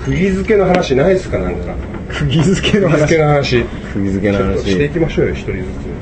釘付けの話ないですか？なんか釘付けの話していきましょうよ、一人ず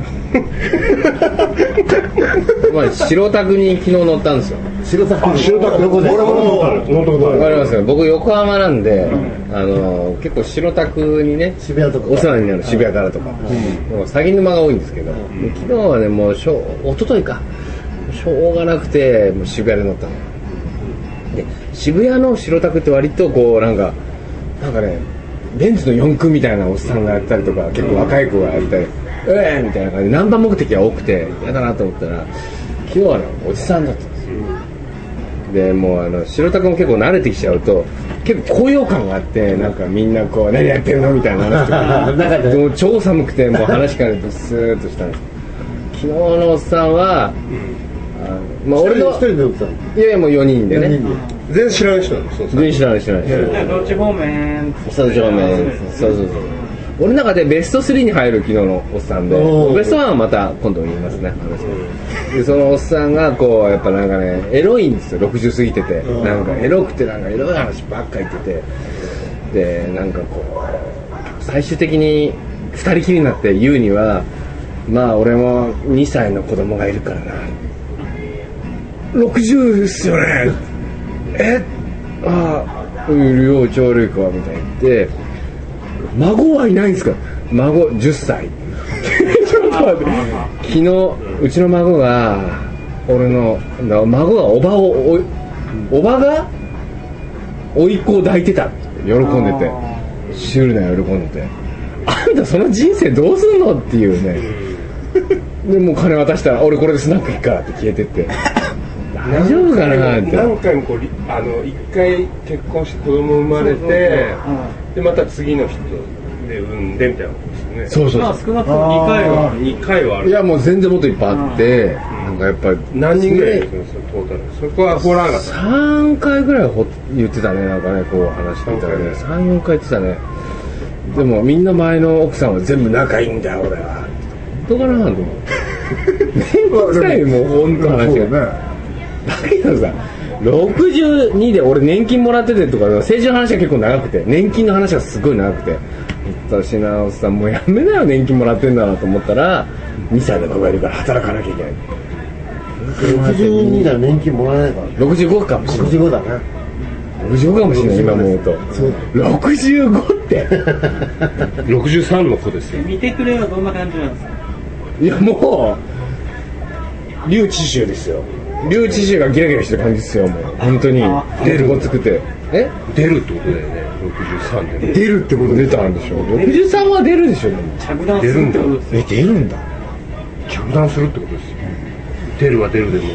つ。まあ白タクに昨日乗ったんですよ。 白タクどこで？俺も乗ったことある。 わかりますよ。僕横浜なんで、結構白タクにね、 渋谷とかお世話になる渋谷からとか、もう鷺沼が多いんですけど、昨日はねもう一昨日かしょうがなくてもう渋谷で乗ったの。で渋谷の白タクって割とこうなんかねベンツの4駆みたいなおっさんがやったりとか、結構若い子がやったりみたいな感じでナンバー目的が多くて嫌だなと思ったら、昨日はねおじさんだったんですよ。でもう白タクも結構慣れてきちゃうと結構高揚感があって、なんかみんなこう何やってるのみたいな話とかでも超寒くてもう話しかけるとスーッとしたんです。昨日のおっさんは、まあ、俺の一人で乗ってたの？ いやいやもう4人でね。 全然知らない人なんですよ。 全然知らないどっち方面？ そう俺の中でベスト3に入る昨日のおっさんで、ベスト1はまた今度言いますね。でそのおっさんがこうやっぱなんかねエロいんですよ。60過ぎててなんかエロくてなんかエロい話ばっかり言ってて、でなんかこう最終的に2人きりになって言うには、まあ俺も2歳の子供がいるからな、60ですよね、いるよちょうどいいかみたいに言って、孫はいないんですか？孫10歳ちょっと待って、昨日うちの孫が俺の孫がおばが甥っ子を抱いてたって喜んでて、シュールな喜んでて、あんたその人生どうすんのっていうねでもう金渡したら俺これでスナック行くからって消えてって大丈夫かなって。 何回もこう一回結婚して子供生まれて、でまた次の人で産んでみたいなことですよね。 そうまあ少なくとも2回はある。 いやもう全然もっといっぱいあって、なんかやっぱり何人ぐらいいるんですかトータル。そこはホラーが 3回ぐらい言ってたね。なんかねこう話してたらね 3,4 回言ってたね。でもみんな前の奥さんは全部仲いいんだよ俺は。本当かなと思う。面倒くさいもう本当話が。だけどさ62で俺年金もらっててとか政治の話が結構長くて、年金の話がすごい長くて、私なおっさんもうやめなよ年金もらってんだなと思ったら2歳で子がいるから働かなきゃいけない。 62だら年金もらえないから 65かもしれない。 65だね。 65かもしれない今思うと。65って 63の子ですよ。 見てくれはどんな感じなんですか？ いやもう劉知州ですよ。劉知州がギラギラしてる感じですよ。もう本当に出るごつくて出るってことだよね。63で出るってこと出たんでしょ。63は出るでしょ。 着弾するってことですよ。 出るんだ。 着弾するってことですよ。出るは出るでも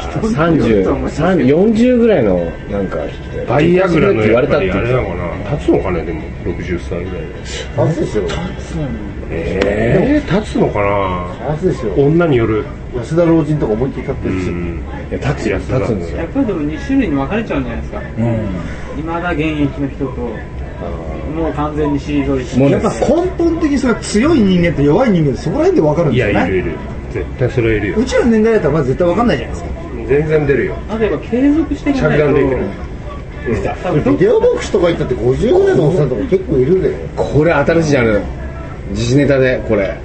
40ぐらいのなんかバイアグラのやっぱりあれなののかな、立つのかね。でも60歳ぐらいで立つですよ。 立つのかな。 立つですよ。 女による。 安田老人とか思いっきり立ってるし、 いや立つんですよ。 やっぱりでも2種類に分かれちゃうんじゃないですか。今だ現役の人ともう完全に退いて、 やっぱ根本的にそれは強い人間と弱い人間でそこら辺で分かるんですよね。 いやいる絶対それいるよ。 うちらの年代だったらまず絶対分かんないじゃないですか。 全然出るよ。 例えば継続していかないと着弾できる。 ビデオボックスとか行ったって50ぐらいのおっさんとか結構いるで。 これ新しいジャンル、自主ネタでこれ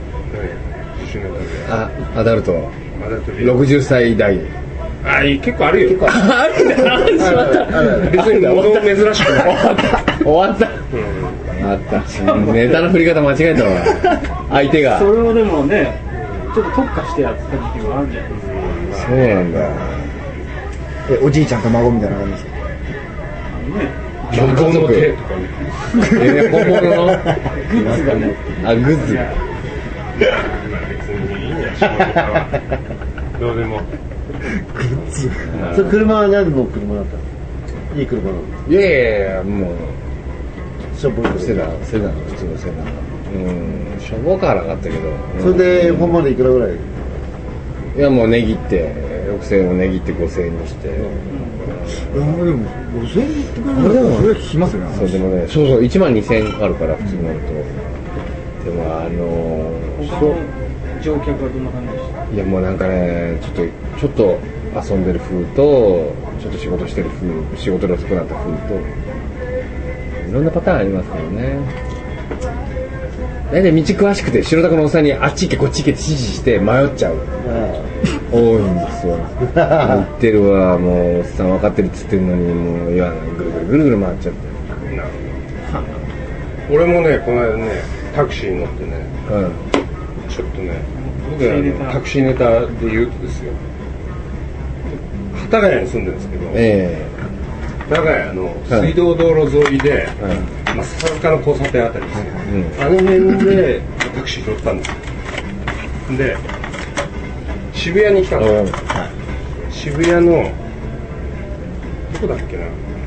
アダルト60歳代結構あるよ。 あるんだ。 別に物珍しくない。 終わった。あった。ネタの振り方間違えたわ。相手が。 それをでもねちょっと特化してやってた時期もあるじゃないですか。 そうなんだ。 おじいちゃんと孫みたいな感じですか？ 孫の手とか本物のグッズがね。グッズ。 別にいいんじゃないどうでも。 グッズ。それ車は何の車だったの？いい車なの？ いやもうしょぼいセダン普通のセダン。しょぼからなかったけど。 それで本番でいくらぐらい？ いやもう値切って6000円を値切って5000円にして。 でも5000円ってくらいそれは聞きますよね。 そうでもね、そう12000円あるから普通になると。でも他の乗客はどんな感じでした？ いやもうなんかねちょっと遊んでる風とちょっと仕事してる風、仕事で遅くなった風とろんなパターンありますからね。大体道詳しくて白タクのおっさんにあっち行けこっち行けって指示して迷っちゃう多いんですよ。言ってるわ、もうおっさん分かってるっつってるのにもう言わない、ぐるぐる回っちゃって。 なるほど。俺もねこの間ねタクシーに乗ってね、ちょっとね僕はタクシーネタで言うとですよ、幡ヶ谷に住んでるんですけど、幡ヶ谷の水道道路沿いで、笹塚の交差点あたりですよ、あの辺でタクシー拾ったんですよ。で渋谷に来たの、渋谷のどこだっけな、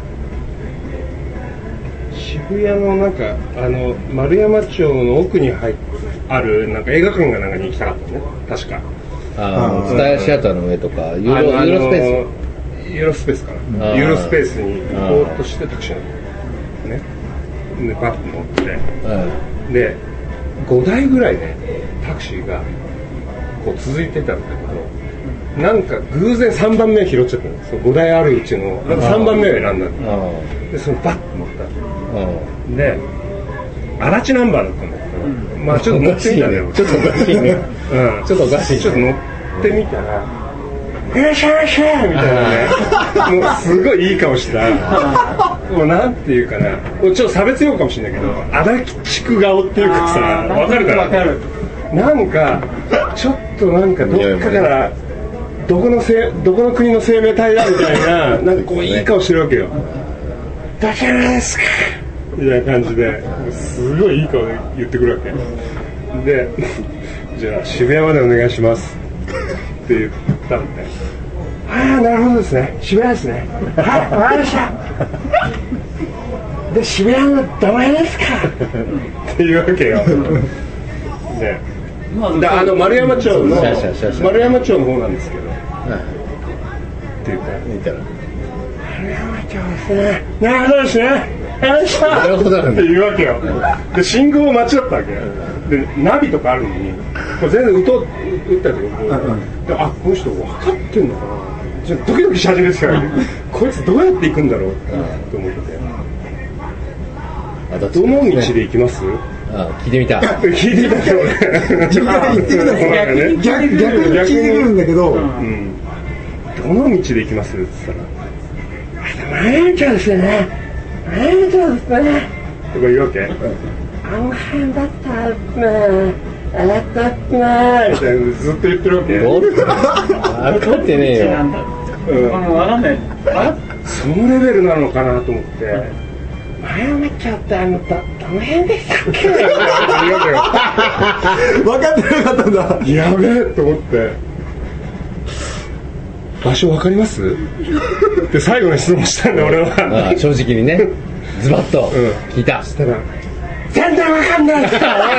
渋谷のなんか丸山町の奥にあるなんか映画館がなんかに行きたかったね、確か。 蔦屋シアターの上とかユーロスペースかな、ユーロスペースに行こうとしてタクシーに乗ってね、でバッと乗って、で5台ぐらいねタクシーがこう続いてたんだけど、なんか偶然3番目拾っちゃったの。その5台あるうちのなんか3番目を選んだの。でそのバッと乗ったの。で足立ナンバーだったんだけど、まあちょっと乗ってみたんだよ。ちょっとおかしいね。ちょっとおかしい。ちょっと乗ってみたら、いらっしゃいませみたいなね、もうすごいいい顔した。もうなんていうかな、もうちょっと差別用かもしれないけど、足立区顔っていうかさ、わかるかな。わかる。なんかちょっとなんかどっかからどこの国の生命体だみたいな、なんかこういい顔してるわけよ。だからですかみたいな感じですごいいい顔で言ってくるわけで、じゃあ渋谷までお願いしますって言ったんで、ああなるほどですね、渋谷ですね、はい分かりましたで渋谷のどの辺ですかっていうわけよ。で丸山町の方なんですけど、って言ったら丸山町ですね、なるほどですね、なるほどって言うわけよ。で信号待ちだったわけよ。でナビとかあるのに全然打ったりとか、あこの人分かってんのかな、ちょっとドキドキし始めてからこいつどうやって行くんだろうと思ってて、どの道で行きます？ 聞いてみた。 聞いてみたけどね。逆に聞いてくるんだけど、どの道で行きますって言ったら、丸山町ですよね。丸山町ですね。とか言うわけ。あの辺だったらね、あれだったなみたいなずっと言ってるわけ。 分かってねえよ。 分かんない。 そのレベルなのかなと思って。丸山町ってどの辺でしたっけ？ 分かってなかったんだ。 やべえと思って。場所分かります？って最後の質問したんだ俺は。 正直にね、ズバッと聞いた。 したら全然分かんない。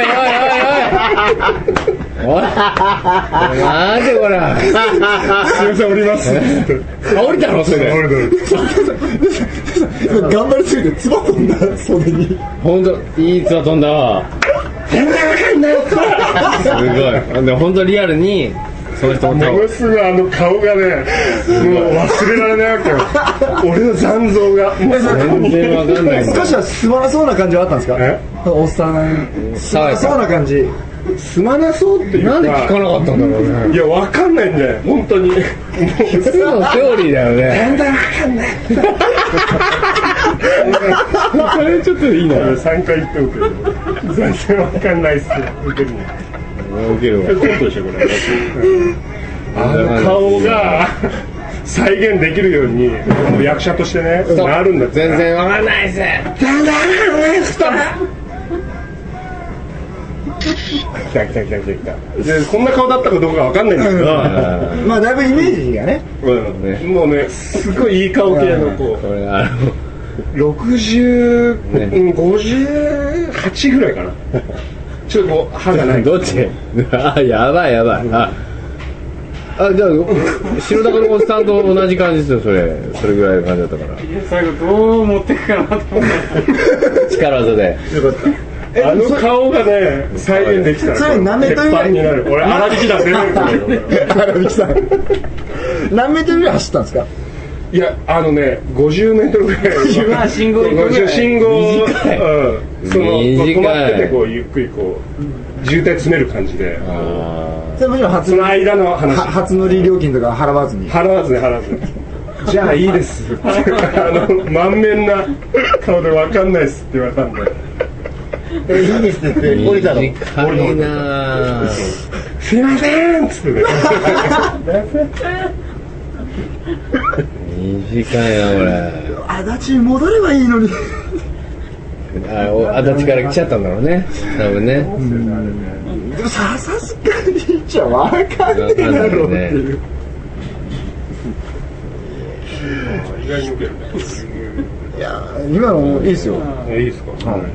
おいなんでこれ。 すいません降ります。 降りたのそれで。 降り頑張りすぎてつば飛んだ袖に。 本当いいつば飛んだわ。 全然分かんない。 すごい。で本当リアルに。その人ものすごい顔がね、もう忘れられないわけよ。俺の残像が全然わかんない。 少しはすまなそうな感じはあったんですか？おっさんすまなそうな感じ。 すまなそうっていうか、 なんで聞かなかったんだろうね。 いやわかんないんだよ本当に。 普通のセオリーだよね。 全然わかんない。それちょっといいな。3回言っておく。全然わかんないっす。受けるの。 受けるわ。 コントでしょこれ。あの顔が再現できるように役者としてねなるんだって。 全然わかんないっす。 全然わかんないっす。来た。でこんな顔だったかどうかわかんないんですけど、 まあだいぶイメージがね、 もうねすごいいい顔系の子。 これ 60、58ぐらいかな。ちょっとこう歯がない。 どっち？やばい。じゃあ白高のおっさんと同じ感じですよそれぐらいの感じだったから。 最後どう持っていくかなと思って。 力技で。 よかった。 あの顔がね再現できたら。 それ何メートルぐらいになる。俺荒引きだ出る。 荒引きさん。何メートルぐらい走ったんですか？ いや50メートルぐらい信号行くぐらい信号短いその短い止まっててこうゆっくりこう渋滞詰める感じでそれもちろんその間の話初乗り料金とか払わずに払わずじゃあいいです満面な顔で分かんないっすって言われたんでいいですって言って降りたの。 短いなぁ。 すいませんっつってね短いなこれ。 足立に戻ればいいのに。 足立から来ちゃったんだろうね多分ね。 でもさすがにじゃ分かんねえだろうっていう。 意外に受けるねいや今のいいですよ。 いいですか。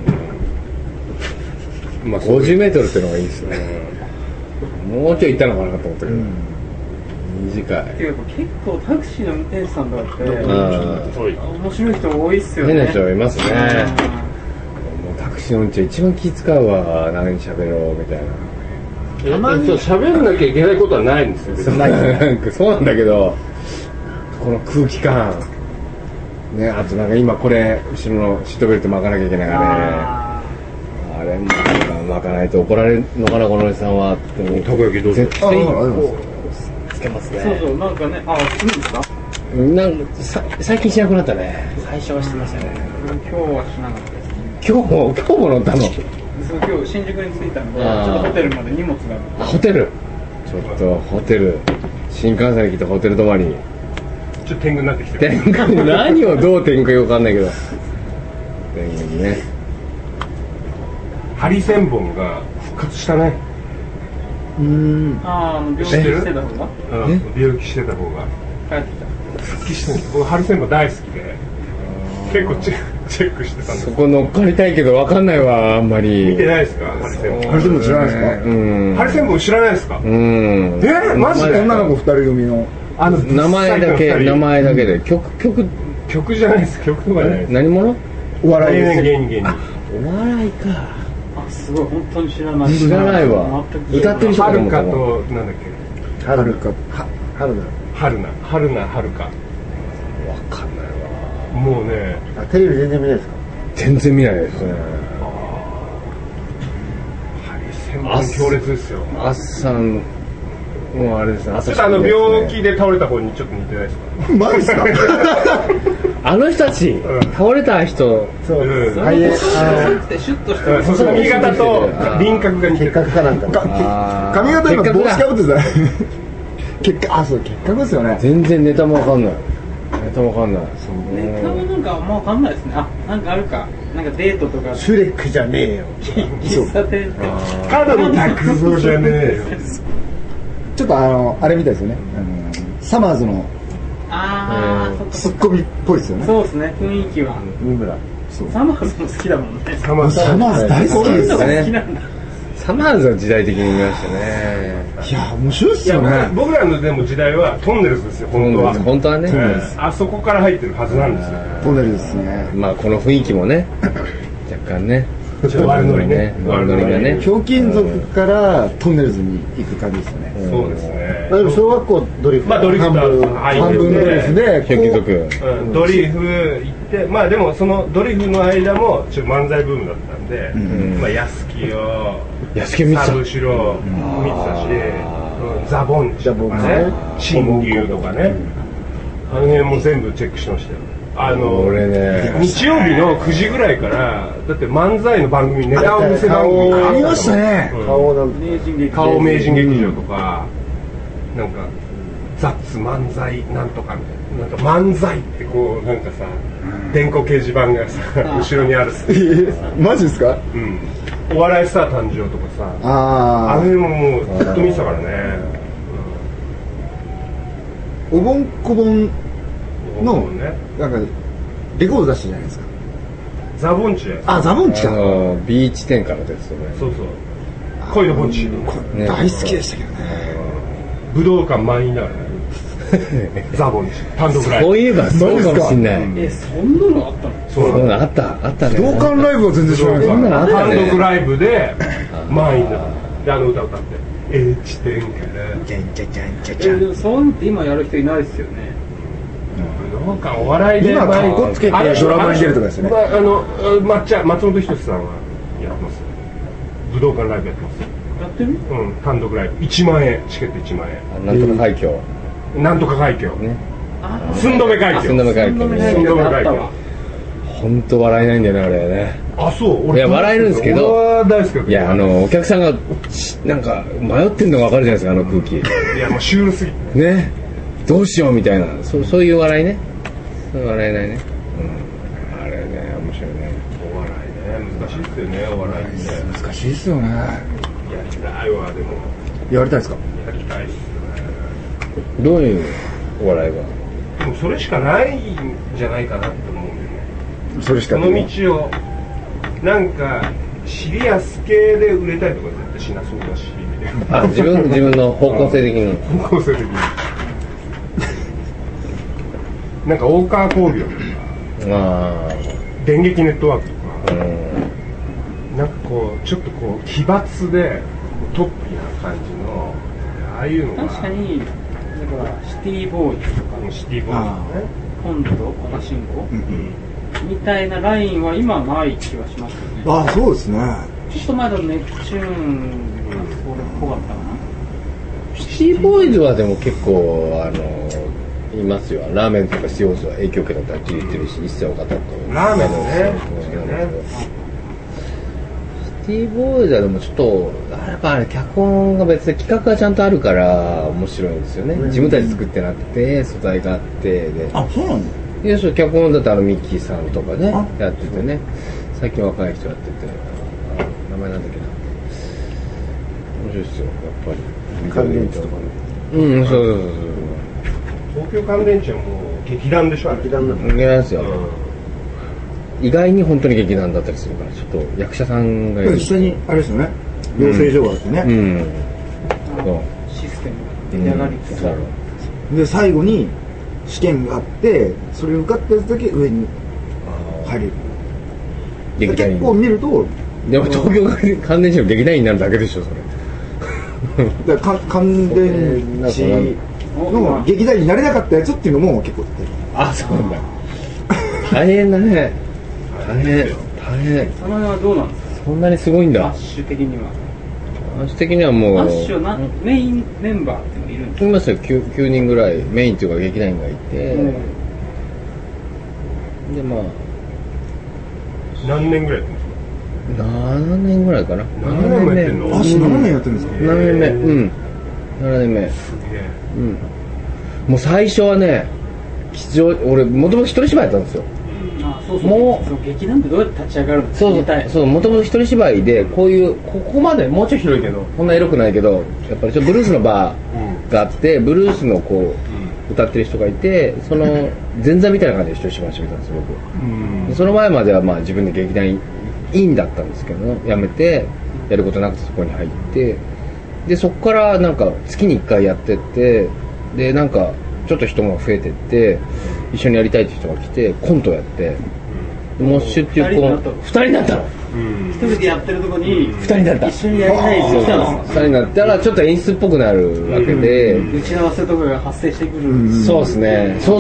まあ 50メートルってのがいいですね。もうちょい行ったのかなと思ったけど。短い。 っていうか結構タクシーの運転手さんとかって面白い人多いっすよね。 変な人いますね。もうタクシーの運転一番気使うわ。何喋ろうみたいな。 喋んなきゃいけないことはないんですよ。 そうなんだけど、この空気感ね、あとなんか今これ後ろのシートベルト巻かなきゃいけないからね。あれ巻かないと怒られるのかなこのおじさんはって。 たこ焼きどうですか。 つけますね。 そうなんかね、するんですか。 なんか最近しなくなったね。最初はしてましたね。 今日はしなかったです。 今日も乗ったの。 そう今日新宿に着いたんで、ちょっとホテルまで荷物がある。 ホテル。ちょっとホテル。新幹線に来てホテル泊まり。 ちょっと天狗になってきてる。 天狗何をどう天狗かよくわかんないけど。天狗ね。 ハリセンボンが復活したね。 病気してた方が。 病気してた方が。 帰ってきた。 復帰してる。僕ハリセンボン大好きで。結構チェックしてたんです。 そこ乗っかりたいけどわかんないわあんまり。 見てないですかハリセンボン。 ハリセンボン知らないですか。 ハリセンボン知らないですか。マジで。 女の子2人組の名前だけで曲じゃないです。曲とかじゃないです。 何者？ お笑い芸人。 お笑いか。 すごい本当に知らない。 知らないわ。歌ってる人はるかとなんだっけ。 はるかわかんないわ。 もうね。 テレビ全然見ないですか。 全然見ないですね。 ハリセンボン強烈ですよ。 あっさんもうあれですね。 ちょっと病気で倒れた方にちょっと似てないですか。 マジですか。 あの人たち倒れた人。 そう。 シュッとしてる。 その髪型と輪郭が似てる。 結核かなんか。髪型今帽子かぶってた。結核ですよね。 全然ネタもわかんない。 ネタはなんかあんまわかんないですね。なんかあるか。なんかデートとか。 シュレックじゃねえよ。 喫茶店で。 ただの卓造じゃねえよ。 ちょっとあれみたいですよね。サマーズのツッコミっぽいですよね。 そうですね。雰囲気は。サマーズも好きだもんね。 サマーズ大好きですね。サマーズは時代的に見ましたね。 いや面白いっすよね。 僕らのでも時代はトンネルズですよ本当は。 本当はね。 あそこから入ってるはずなんですよ。 トンネルズですね。 まあこの雰囲気もね若干ね。 悪ノリね。 悪ノリがね。 ひょうきん族からトンネルズに行く感じですよね。 そうですね。 でも小学校ドリフ半分ドリフでひょうきん族ドリフ行ってまあでもそのドリフの間もちょっと漫才ブームだったんでまあ安清をサブシロ見てたしザボンチとかね新竜とかねあの辺も全部チェックしましたよ。 俺ね日曜日の9時ぐらいからだって漫才の番組ネタを見せ番組ありましたね。 顔名人劇場とかなんかザッツ漫才なんとかみたいななんか漫才ってこうなんかさ電光掲示板がさ後ろにあるマジですか。 お笑いスター誕生とかさあれももうずっと見てたからね。 おぼんこぼんのなんかレコード出したじゃないですか。 ザボンチザボンチか。 ビーチ店からですよね。 そう恋のボンチ大好きでしたけどね。 武道館満員だからね。ザボンチ単独ライブ。 そういえばそうかもしんない。 そんなのあったの。 そうなのあったね。 武道館ライブは全然知らないです。 単独ライブで満員だで歌歌って地点からでもそういうのって今やる人いないですよね。 武道館お笑いで今かっこつけてドラマに出るとかですね。 松本人志さんはやってます。武道館ライブやってます。 やってる？ 単独ライブ1万円、チケット1万円。 なんとか海峡。 なんとか海峡。 ね。 寸止め海峡。 寸止め海峡。 寸止め海峡。 本当笑えないんだよね、あれね。 あ、そう。 いや、笑えるんですけど。 俺は大好きだけど。 いや、お客さんがなんか迷ってんのが分かるじゃないですか、あの空気。 いや、もうシュールすぎて。 ね。どうしようみたいな、そういう笑いね。そういう笑えないね。あれね、面白いね。 お笑いね、難しいですよね、お笑いって。 難しいですよね。 やりたいわ、でも。 やりたいですか？ やりたいっすよね。 どういうお笑いが？ でもそれしかないんじゃないかなって思うんだよね。 それしかこの道をなんかシリアス系で売れたいとか絶対しなそうだし。 あ、自分の方向性的に。 方向性的に。なんか大川工業とか、電撃ネットワークとか、なんかこうちょっとこう奇抜でトップな感じのああいうのが確かにだからシティボーイズとかシティボーイズね、 ポンと小田慎吾みたいなラインは今ない気がしますよね。 あ、そうですね。 ちょっと前だとネプチューンがそれっぽかったかな。 シティボーイズはでも結構いますよ。ラーメンとかスヨーズは影響を受けたって言ってるし、一切多かったと。 ラーメンのね。 シティボーイズはでもちょっとやっぱあれ脚本が別で企画がちゃんとあるから面白いんですよね。自分たち作ってなくて素材があってで。 あ、そうなんだ。 いや、そう脚本だってミッキーさんとかねやっててね。最近若い人やってて、名前なんだっけな。面白いですよやっぱり。 乾電池とかね。 そう東京乾電池はもう劇団でしょ。劇団なんだ。 劇団ですよ。意外に本当に劇団だったりするからちょっと役者さんがいる。 一緒にあれですよね。養成所があってね。 システム出来上がりつつある。 で最後に試験があってそれ受かったやつだけ上に入れる。結構見るとでも東京乾電池の劇団員になるだけでしょそれ。 だから乾電池の劇団員になれなかったやつっていうのも結構出てる。 あ、そうなんだ。大変だね。大変。 その辺はどうなんですか？ そんなにすごいんだ。 アッシュ的には。 アッシュ的にはもう。 アッシュはメインメンバーってのいるんですか？ いますよ。9人ぐらいメインっていうか劇団員がいて。でまあ。 何年ぐらいやってるんですか ？7年ぐらいかな。 7年もやってんの？ あ、7年やってるんですか ？7年目。7年目。 すげえ。 もう最初はね、俺もともと一人芝居やったんですよ。 もう劇団ってどうやって立ち上がるんですか？ そうもともと一人芝居でここまでもうちょい広いけどこんなエロくないけどやっぱりブルースのバーがあってブルースのこう歌ってる人がいてその前座みたいな感じで一人芝居してみたんですよ僕。その前まではまあ自分で劇団員だったんですけど辞めてやることなくてそこに入ってでそこからなんか月に1回やってってでなんかちょっと人が増えてって一緒にやりたいって人が来てコントやってモッシュっていう2人になったの。 一人でやってるとこに 2人になった。 一緒にやりたいって来たんですか？ 2人になったらちょっと演出っぽくなるわけで打ち合わせとかが発生してくる。 そうですね。そう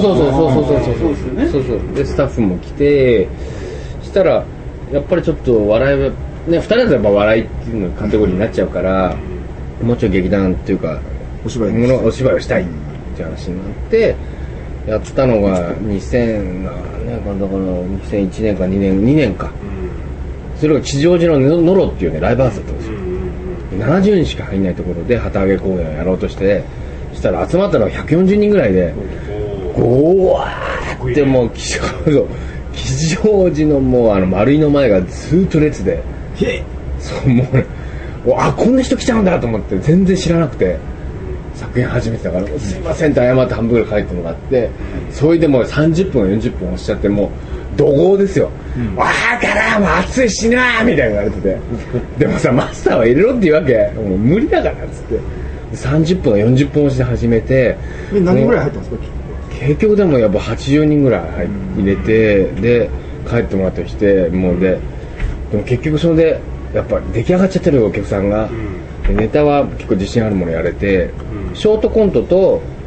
でスタッフも来てしたらやっぱりちょっと笑いはね2人だとやっぱ笑いっていうのカテゴリーになっちゃうからもうちょい劇団っていうかお芝居をしたいって話になってやったのが2000年かだから2001年か2年か、それが吉祥寺のノロっていうねライブハウスだったんですよ。70人しか入んないところで旗揚げ公演をやろうとしてそしたら集まったのが140人ぐらいでゴワーってもう吉祥寺のもう丸井の前がずっと列でそうもうねこんな人来ちゃうんだと思って全然知らなくて作品始めてたからすいませんって謝って半分ぐらい帰ってもらってそれでもう30分40分押しちゃってもう怒号ですよ、わーからもう暑いしなーみたいに言われててでもさマスターは入れろって言うわけもう無理だからっつって30分40分押しで始めて何人ぐらい入ったんですか？ 結局でもやっぱ80人ぐらい入れてで帰ってもらったりしてもうでも結局それでやっぱ出来上がっちゃってるお客さんが、ネタは結構自信あるものやれて、ショートコントと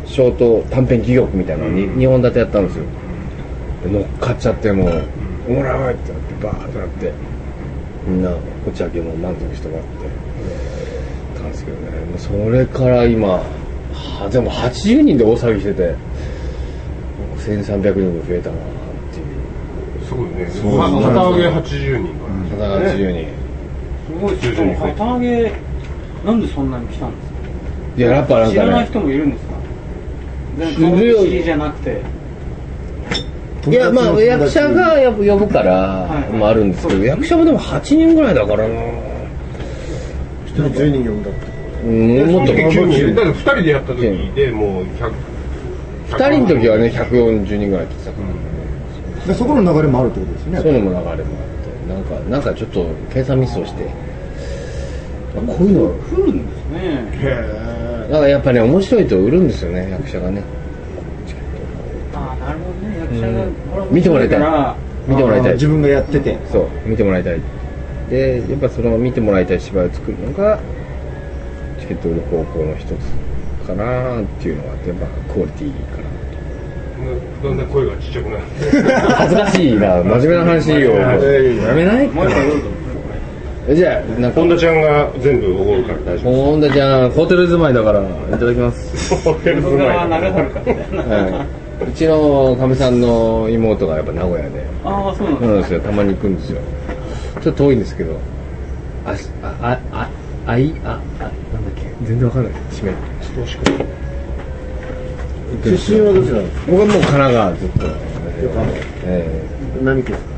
ショート短編戯曲みたいなのに2本立てやったんですよ。乗っかっちゃってもう「もらう!」ってなってバーってなってみんなこっちだけもう満足してもらってたんですけどね。それから今でも80人で大騒ぎしてて1300人が増えたなっていう。 すごいね。旗揚げ80人旗揚げ80人すごいですよ。旗揚げなんでそんなに来たんですか。 いややっぱなんかね、 知らない人もいるんですか。知りじゃなくて。 いやまあ役者が呼ぶからもあるんですけど、役者もでも8人ぐらいだからな。1 人10人呼んだって。 もっとだって2人でやった時でもう 2人の時はね140人ぐらい来てたから、 でそこの流れもあるってことですね。 そういうのも流れもあってなんかちょっと計算ミスをしてこういうの来るんですね。 だからやっぱね面白いと売るんですよね、役者がね。 ああなるほどね。役者が見てもらいたい、見てもらいたい、 自分がやっててそう見てもらいたいで、やっぱその見てもらいたい芝居を作るのがチケット売る方法の一つかなっていうのがあって、やっぱクオリティかな。 だんだん声がちっちゃくなる。 恥ずかしいな、真面目な話をやめない？じゃあ本田ちゃんが全部おごるから大丈夫。 本田ちゃんホテル住まいだからいただきます。 ホテル住まいだからはい、うちのかみさんの妹がやっぱ名古屋で、 ああそうなんですよ、たまに行くんですよ。ちょっと遠いんですけど、なんだっけ、全然わかんない。締め出身はどちらですか。 僕はもう神奈川ずっと。 何県ですか。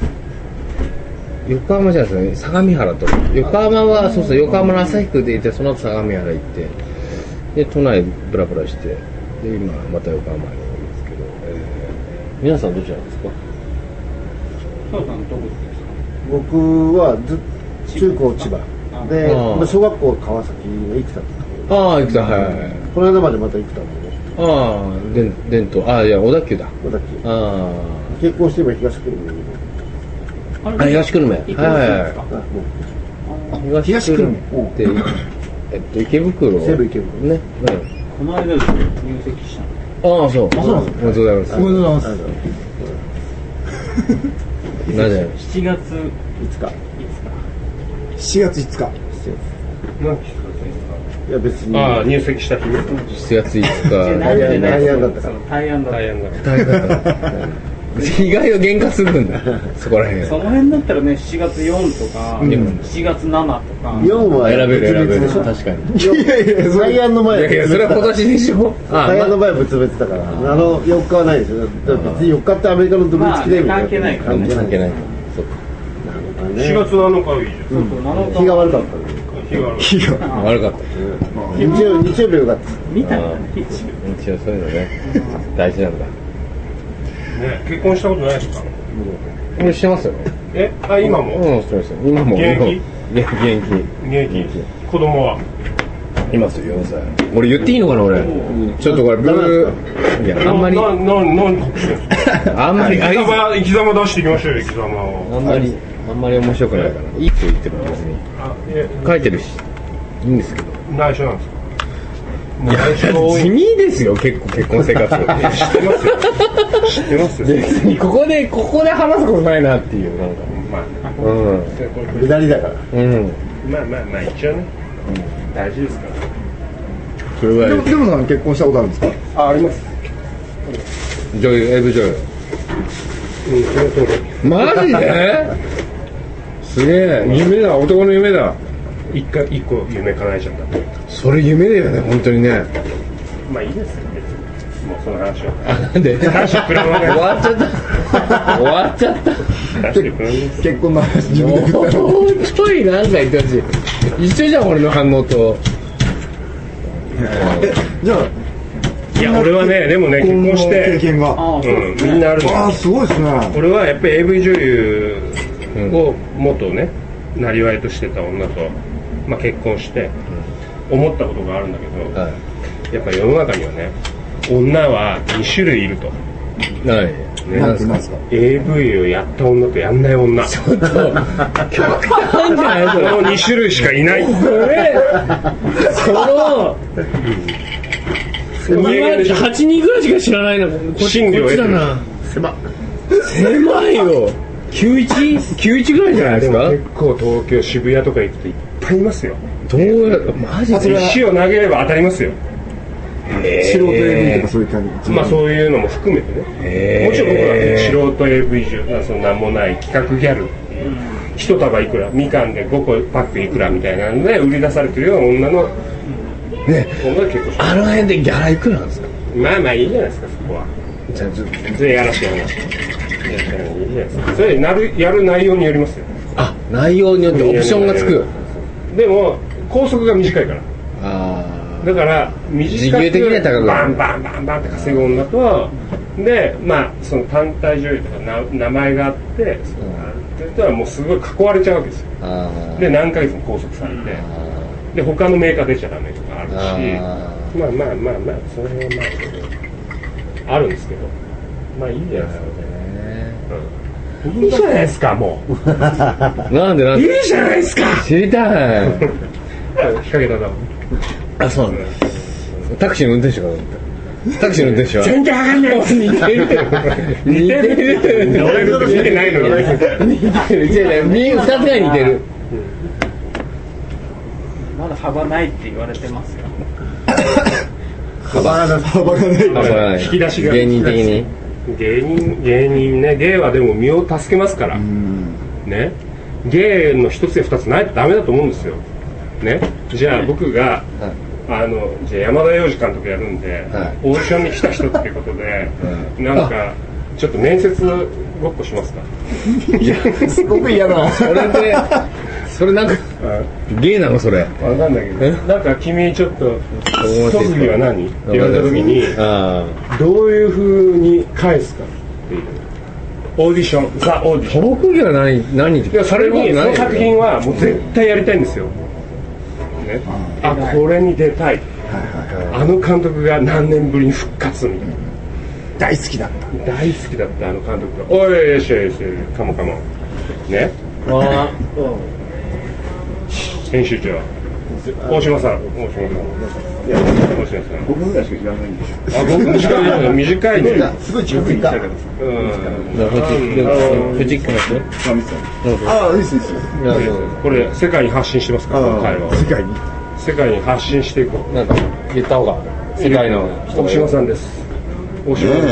横浜じゃないですね、相模原と。横浜はそうそう、横浜の旭区でいて、その後相模原行って、で都内ブラブラして、で今また横浜にいるんですけど、皆さんどちらですか。 そうさんどこですか。 僕は中高千葉で、小学校川崎の生田ってところ。 ああ生田、はいはい。 この間までまた生田のああ伝統、いや小田急だ。 小田急。 ああ結婚して今東久留米に。 東久留米、はい、東久留米って池袋、 西武池袋ね、 この間ですね入籍したの。 ああそう、おめでとうございます。 おめでとうございます。 なぜ 7月5日 7月5日。 何期いや別に。 ああ入籍した日ね。 7月5日。 大安だったから。 大安だった。 意外と喧嘩するんだ。そこら辺。 その辺だったらね7月4とか7月7とか。 4は選べる確かに。 いやいや大安の前。 いやそれは今年でしょ。 大安の前は別々だから4日はないですよ。別に4日ってアメリカの独立記念日関係ない関係ない。 4月7日はいいじゃん。 日が悪かった。 日が悪かった。 日曜日よかった。 見たんだね。 一応そういうのね大事なんだ。 ね、結婚したことないですか。 俺してますよ。 今も。 うん、してますよ。今も。 現役。子供は。 いますよ、4歳。俺言っていいのかな、俺。ちょっとこれブー。いや、あんまり。 何隠してるんですか。 あんまり。 生き様出していきましょうよ、生き様を。 あんまり面白くないから。いいって言っても別に。書いてるし。いいんですけど。 内緒なんですか。 いや地味ですよ、結構結婚生活。知ってますよ。知ってますよ。 別にここで話すことないなっていうなんか。 下りだから。 まあ一応ね。大事ですから。 それは。でもさん結婚したことあるんですか。 あります。 女優、AV 女優。マジで？すげえ、夢だ、男の夢だ。 一個夢叶えちゃった。 それ夢だよね、本当にね。 まあいいですよ、別に。もうその話は。 なんで？ 話終わっちゃった。終わっちゃった。 結婚の話。 もうちょいなんか言ってほしい。一緒じゃん、俺の反応と。 じゃあ。 いや俺はね、でもね、結婚して経験が、 みんなあるの。 すごいですね。 俺はやっぱり AV 女優を元ね、なりわいとしてた女と、結婚して思ったことがあるんだけど、やっぱり世の中にはね、女は2種類いると。 何ですか。 AV をやった女とやんない女。 ちょっと極端じゃないそれ。 この2種類しかいない。 8人ぐらいしか知らないな。こっちだな。狭いよ。91ぐらいじゃないですか。 結構東京渋谷とか行くといっぱいいますよ。 どうやマジで石を投げれば当たりますよ。 素人 AV とかそういう感じ。 まあそういうのも含めてね。もちろん僕は素人 AV 中そのなんもない企画ギャルっていう一束いくらみかんで5個パックいくらみたいなので売り出されてるような女のね。 女が結構あの辺でギャラいくらなんですか。 まあまあいいじゃないですかそこは。 じゃあそれやらしい話。いいじゃないですか。それやる内容によりますよ。 あ、内容によってオプションがつく。 でも拘束が短いから。だから時給的には高くバンバンバンバンって稼ぐ女とでまあその単体女優とか名前があってっていう人はもうすごい囲われちゃうわけですよ。で何ヶ月も拘束されてで他のメーカー出ちゃダメとかあるしまあその辺はまああるんですけどまあいいじゃないですかね。いいじゃないですかもうなんでいいじゃないですか知りたい。 引っ掛けたな。 あ、そうなんだ。タクシーの運転手かと思った。タクシーの運転手は全然わかんない。似てる。俺のこと見てないのに。 似てる。違う2つが似てる。 まだ幅ないって言われてますよ。 幅がない。 引き出しが芸人的に。 芸人ね。芸はでも身を助けますから。ね。芸の一つや二つないとダメだと思うんですよ。ね。じゃあ僕が。じゃあ山田洋次監督やるんで、オーディションに来た人っていうことで、なんかちょっと面接ごっこしますか。 いやすごく嫌だ。 それなんか芸なのそれ。 わかんないけど、なんか君ちょっと特技は何って言われた時にどういう風に返すかっていうオーディションザオーディション。 特技は何って。 それにその作品はもう絶対やりたいんですよ。ね、これに出たい、あの監督が何年ぶりに復活みたいな。 大好きだったあの監督がおいよしよしカモカモね編集長大島さん5分ぐらいしか知らないんでしょ。5分しかないの短いね。 すごい近づいた。 藤木君ですよ。 ああいいです。 これ世界に発信してますから会話を世界に発信していこう。 なんか言った方が世界の大島さんです。大島さん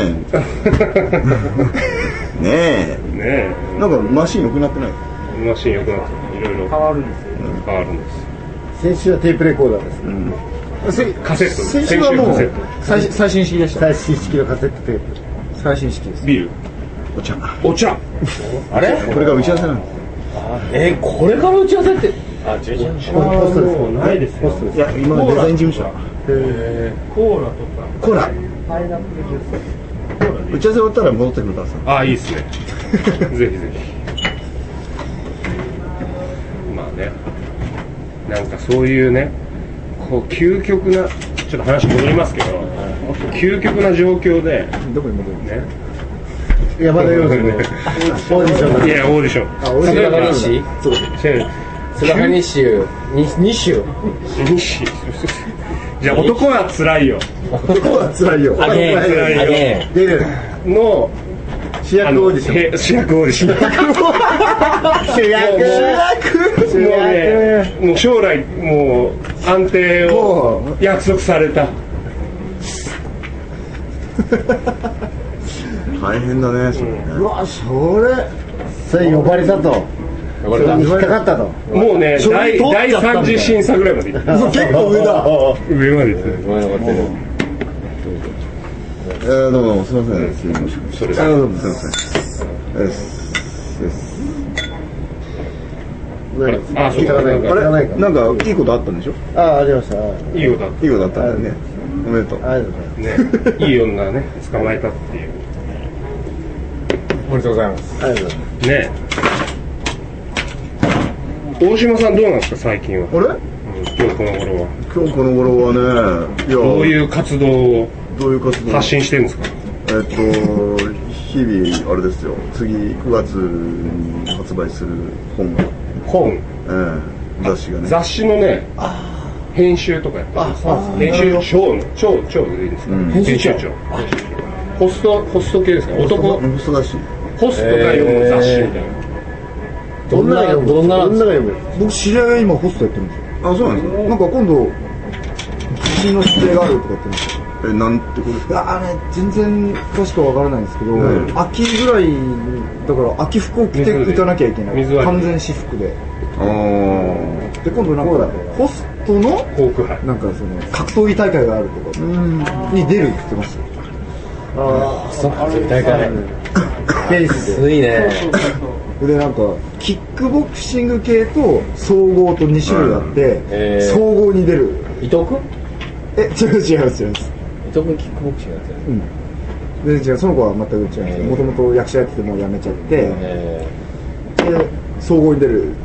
ねえなんかマシン良くなってない。 マシン良くなっていろいろ変わるんですよ。 変わるんです。 先週はテープレコーダーです。 カセット。 先週はもう最新式でした。最新式のカセットテープ。最新式です。 ビール。お茶。 あれ？これが打ち合わせなの。 これから打ち合わせって。 ポストです。もうないですよ。 いや今デザイン事務所。 コーラとか。 コーラ。 パイナップルジュース。 打ち合わせ終わったら戻ってくるからさ。 いいですね。ぜひぜひ。まあね。なんかそういうね、こう究極なちょっと話戻りますけど、究極な状況でどこに戻るね。 山田洋次のオーディション。 いやオーディション。 菅原西。菅原西2週。 じゃあ男は辛いよ。 男は辛いよ。 あげ出るの主役オーディション。 主役オーディション。もう将来もう安定を約束された。 大変だね。うわそれ呼ばれたと。引っかかったと。 もうね第3次審査ぐらいまで行った。 結構上だ。 上まで行って。 どうもすみません。 それどうもすみません。なんかいいことあったんでしょ。ありました。 いいことあったんだね。おめでとう。 ね、いい女ね捕まえたっていう。 おめでとうございます。 ありがとうございます。 ね。大島さんどうなんですか最近は。 あれ？ 今日この頃はね。 どういう活動を発信してるんですか。 日々あれですよ。次9月に発売する本が。 本。 雑誌がね。 雑誌のね編集とかやってます。編集長でいいですか？編集長。ホスト系ですか？男ホスト雑誌。ホストが読む雑誌みたいな。 どんなが読む？ 僕知り合いが今ホストやってるんですよ。 あ、そうなんですか。 なんか今度自信の指定があるとか言ってるんですよ。 なんてことですか？ 全然詳しくはわからないんですけど、秋ぐらいだから秋服を着ていかなきゃいけない。完全私服で。で今度なんかホストのなんかその格闘技大会があるとかに出るって言ってました。 そうか、大会。 ペースで。いいね。 でなんかキックボクシング系と総合と2種類あって、総合に出る。 伊藤君？ 違う。 伊藤君キックボクシングやってる。 で違う、その子は全く違うんです。もともと役者やっててもう辞めちゃって、で総合に出るって。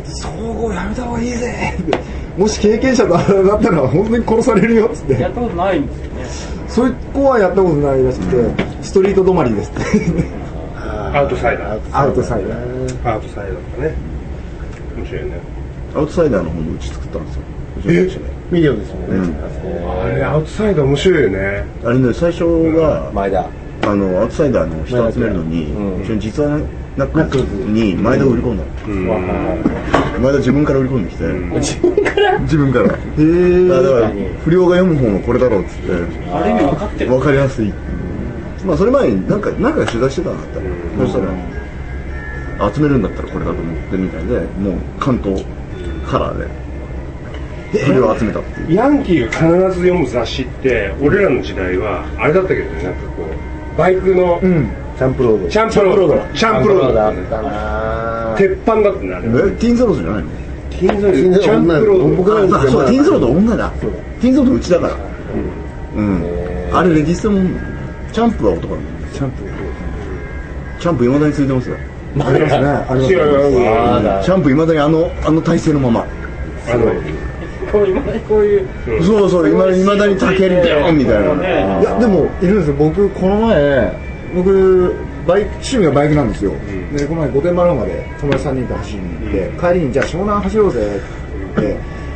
総合やめた方がいいぜもし経験者だったら本当に殺されるよっつって。 やったことないんですよね。 そういう子はやったことないらしくて、ストリート止まりですってアウトサイダーだね。 面白いね。 アウトサイダーの方もうち作ったんですよ。 ミリオンですもんね。 あれアウトサイダー面白いよね。 あれね、最初が前田アウトサイダーの人集めるのに、実はナックルズに前田を売り込んだ。前田自分から売り込んできて。自分から。だから不良が読む方もこれだろうっつって。 ある意味分かってる。 分かりやすい。まあそれ前になんか取材してたんだったら、そしたら集めるんだったらこれだと思ってみたいで、もう関東カラーで。それを集めたっていう。 ヤンキーが必ず読む雑誌って俺らの時代はあれだったけどね、なんかこうバイクのチャンプロードチャンプロードあったな。鉄板だったねあれ。 ティーンズロードじゃないの？ ティーンズロードチャンプロード。 僕らのそうティーンズロード女だ。ティーンズロードうちだから。あれレジストもチャンプは男なの。チャンプ未だに続いてますよ。 ありますね。ありますね。 チャンプ未だにあの体勢のまま。 こういうそう未だにタケルだよみたいな。 いやでもいるんですよ。僕この前趣味がバイクなんですよ。でこの前御殿場の方まで友達3人と走りに行って、帰りにじゃあ湘南走ろうぜって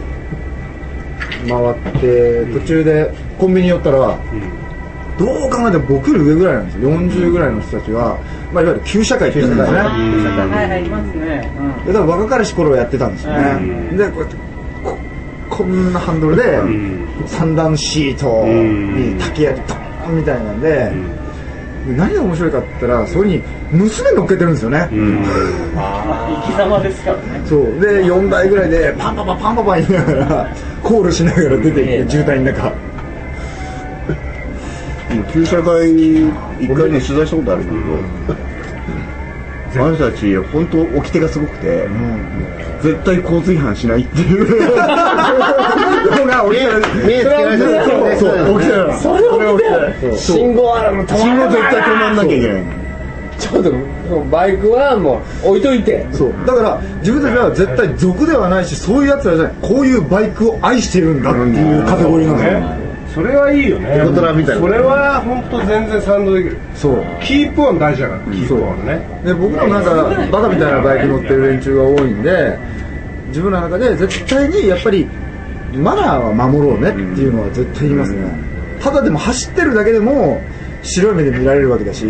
回って途中でコンビニ寄ったら、どう考えても僕より上ぐらいなんですよ。40ぐらいの人たちは、いわゆる旧社会って言うんですね。 はいいますね。 で多分若かりし頃やってたんですよね。でこうやってこんなハンドルで三段シートに竹槍ドーンみたいなんで、何が面白いかって言ったらそれに娘乗っけてるんですよね。 生き様ですからね。 そうで4台ぐらいでパンパパ言いながらコールしながら出ていって渋滞の中。 旧社会一回ね取材したことあるけど、あの人たち本当掟がすごくて、絶対交通違反しないっていうのが起きた。 目つけられてる。 そう起きた。それ起きた。 信号アラーム信号絶対止まんなきゃいけない。 ちょっとバイクはもう置いといて。 そうだから自分たちは絶対俗ではないし、そういうやつらじゃない。こういうバイクを愛してるんだっていうカテゴリーなんですよ。 それはいいよね。 大人みたいな。 それは本当全然賛同できる。 そう。 キープオン大事だから。キープオンね。 で僕もなんかバカみたいなバイク乗ってる連中が多いんで、自分の中で絶対にやっぱりマナーは守ろうねっていうのは絶対言いますね。ただでも走ってるだけでも白い目で見られるわけだし、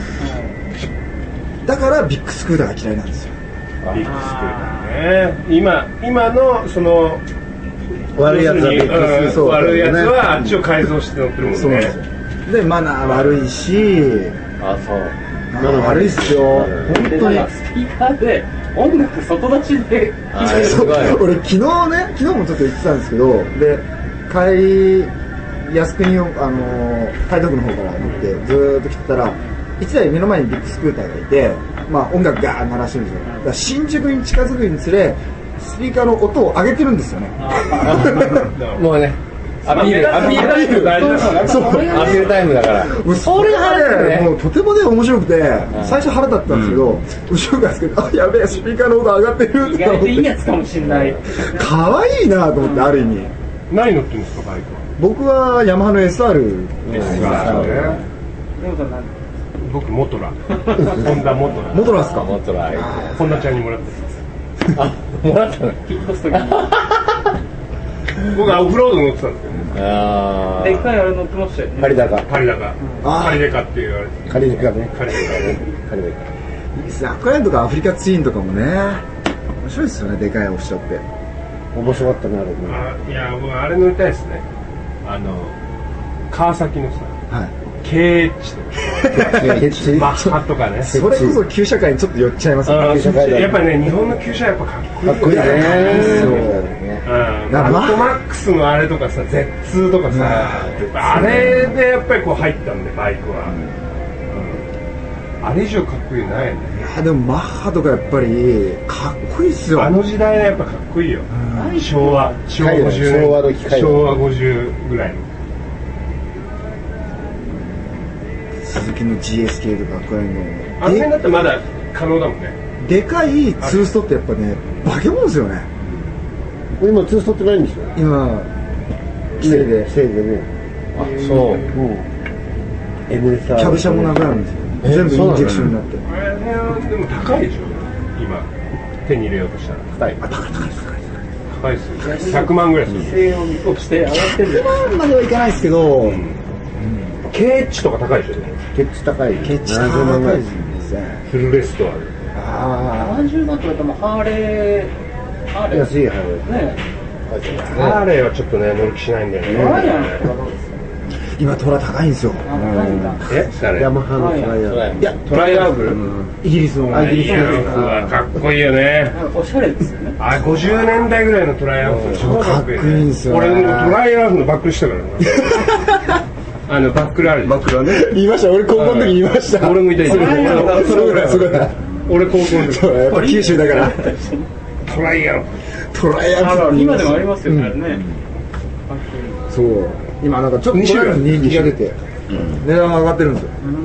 だからビッグスクーターが嫌いなんですよ。 ビッグスクーターね。今のその悪いやつはビッグスクーター。 悪いやつはあっちを改造して乗ってるもんね。 そうなんですよ。でマナー悪いし、 そう。 マナー悪いっすよ。本当に。 スピーカーで音楽外出しで俺昨日もちょっと言ってたんですけど、で帰り靖国を台東区の方から乗ってずーっと来てたら、1台目の前にビッグスクーターがいて、音楽ガーッ鳴らしてるんですよ。だから新宿に近づくにつれスピーカーの音を上げてるんですよね。 もうね、アピール大事だ。そう、アピールタイムだから。 それがね、もうとてもね面白くて、最初腹立ったんですけど、後ろからつけて、やべえスピーカーの音上がってる。 意外といいやつかもしれない。 可愛いなと思って、ある意味。 何乗ってるんですかバイクは？ 僕はヤマハの SR ですね。僕モトラ。ホンダモトラ。 モトラですか？ モトラ。 ホンダちゃんにもらって。 もらったの？ 引っ越す時に。 僕はオフロード乗ってたんですよね。 あでっかいあれ乗ってましたよね。 カリダカ。 カリダカ。カリデカって言われて。 カリデカね。 カリデカね。 カリデカ。 アクアラインとかアフリカツインとかもね、面白いですよね、でかいお城って。 面白かったね、あれね。 いや、僕あれ乗りたいですね。川崎のさ、 はい。 KH とか、マッハとかね。 それこそ旧社会にちょっと寄っちゃいますね。 やっぱりね、日本の旧車やっぱかっこいい。 かっこいいね。 そうマットマックスのあれとかさ、Z2 とかさ、あれでやっぱりこう入ったんで、バイクは。あれ以上かっこいいのないよね。 いやでもマッハとかやっぱりかっこいいっすよ。 あの時代はやっぱかっこいいよ。昭和50ぐらいの。 鈴木の GS 系とかアクアラインのあの辺だってまだ可能だもんね。 でかいツーストってやっぱね、化け物ですよね。 今ツーストってないんでしょ。 今規制でね。あ、そう。MSR キャブ車もなくなるんですよ。全部インジェクションになって。 あれね、でも高いでしょ。今手に入れようとしたら高い。高いですよ。100万ぐらいする。 性を見越して上がってる。 100万まではいかないですけど、 ケッチとか高いでしょ。 ケッチ高い。 ケッチ70万ぐらいですね。 フルレストある。 70万とかでもハーレー安いハーレーね。 ハーレーはちょっとね乗る気しないんだよね。 今トラ高いんですよ。 誰？ ヤマハのトライアー。 いやトライアーブル？ イギリスの。 イギリスのかっこいいよね。 おしゃれですよね。 50年代ぐらいのトライアーブル超かっこいいんですよ。俺もトライアーブルのバックルしたからね。バックルある。バックルはね。 言いました。俺高校の時言いました。 俺もいた。 それぐらいすごい。 俺高校の時。 やっぱ九州だから。 トライアーブル。今でもありますよね。 そう。今なんかちょっと2種出て値段が上がってるんです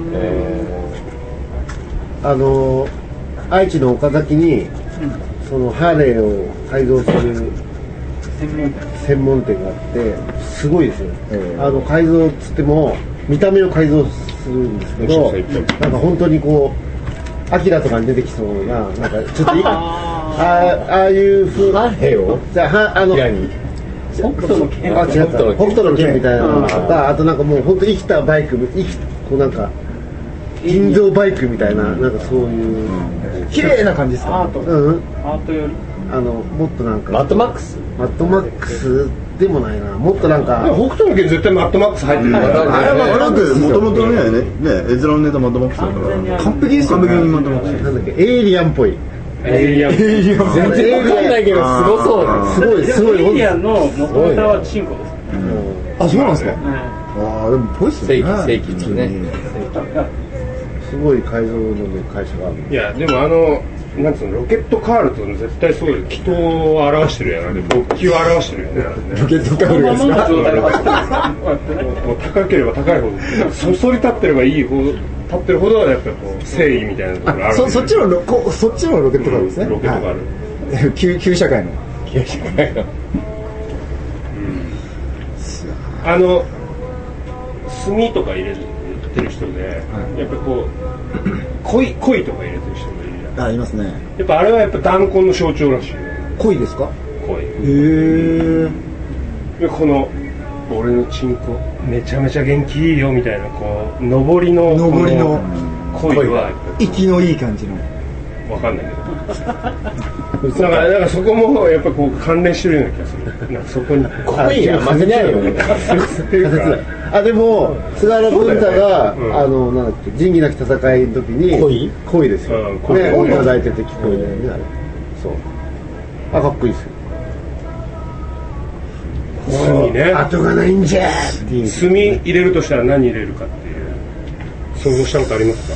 よ。 愛知の岡崎にそのハーレーを改造する専門店があってすごいですよ。改造っつっても見た目を改造するんですけど、なんか本当にこうアキラとかに出てきそうななんかちょっとああいう風ハーレーをじゃあ北斗の剣みたいなのとか、あとなんかもう本当生きたバイク、こうなんか人造バイクみたいな、なんかそういう綺麗な感じですか。 アートよりもっとなんかマットマックスでもないな、もっとなんか北斗の剣絶対マットマックス入ってるから。 あれはもともとね絵面のネタマットマックスだから完璧ですよ。 完璧にマットマックス。 なんだっけエイリアンっぽい。 エイリアン全然わかんないけどすごそう。すごい。 エイリアンの元ネタはチンコです。 あ、そうなんですか。でもぽいっすよね。 正規のね。すごい改造の会社がある。 いやでもなんつうのロケットカールと絶対そういう気筒を表してるやん。勃起を表してるよね。 ロケットカールですか。 もう高ければ高いほどそそり立ってればいいほど立ってるほどやっぱこう誠意みたいなところある。 そっちのロケットカールですね。 ロケットカール。 旧社会の。 炭とか入れてる人で、やっぱこう鯉とか入れてる人がいるじゃん。 いますね。 やっぱあれはやっぱ弾痕の象徴らしいよ。 鯉ですか。 鯉。 でこの俺のチンコめちゃめちゃ元気いいよみたいなこう上りの鯉は息のいい感じの。 わかんないけど。なんかそこもやっぱこう関連してるような気がする。なんかそこに鯉が混ぜないよね。でも菅原文太がなんだっけ仁義なき戦いの時に鯉ですよ。ね、いただいてて聞こえるよね。そう。かっこいいですよ。 炭ね。 後がないんじゃっていう。 炭入れるとしたら何入れるかっていう想像したことありますか。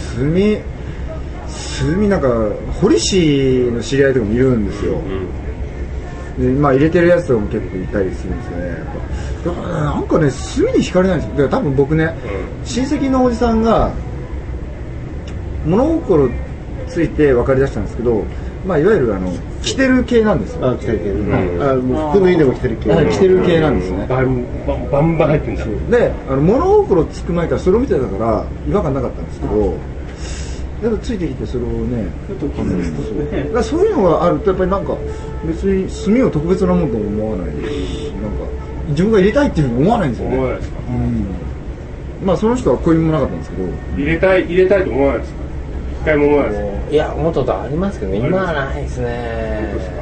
炭なんか堀市の知り合いとかもいるんですよ。で入れてるやつとかも結構いたりするんですよね。なんかね炭に惹かれないんですよ。だから多分僕ね、親戚のおじさんが物心ついて分かりだしたんですけど、いわゆる着てる系なんですよ。 着てる系。もう服脱いでも着てる系。 着てる系なんですね。 バンバン入ってるんだ。 で物心つく前からそれを見てたから違和感なかったんですけど、 やっぱついてきてそれをねふと気づくとね、 だからそういうのがあるとやっぱりなんか別に炭を特別なものと思わないし、なんか自分が入れたいっていうふうに思わないんですよね。 思わないですか。 まあその人は恋もなかったんですけど、 入れたいと思わないですか。一回も思わないですか。 いや、もっとありますけど、今はないですね。